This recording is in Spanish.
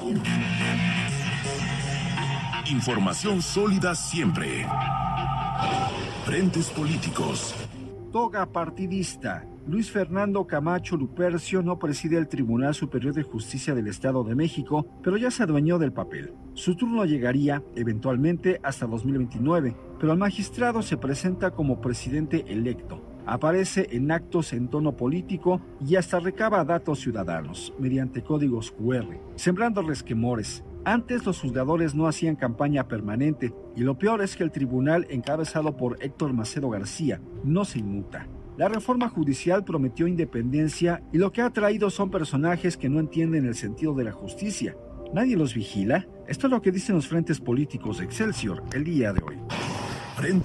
Información sólida siempre. Frentes políticos. Toga partidista. Luis Fernando Camacho Lupercio no preside el Tribunal Superior de Justicia del Estado de México, pero ya se adueñó del papel. Su turno llegaría, eventualmente, hasta 2029, pero el magistrado se presenta como presidente electo. Aparece en actos en tono político y hasta recaba datos ciudadanos, mediante códigos QR, sembrando resquemores. Antes los juzgadores no hacían campaña permanente, y lo peor es que el tribunal, encabezado por Héctor Macedo García, no se inmuta. La reforma judicial prometió independencia y lo que ha traído son personajes que no entienden el sentido de la justicia. ¿Nadie los vigila? Esto es lo que dicen los frentes políticos de Excelsior el día de hoy.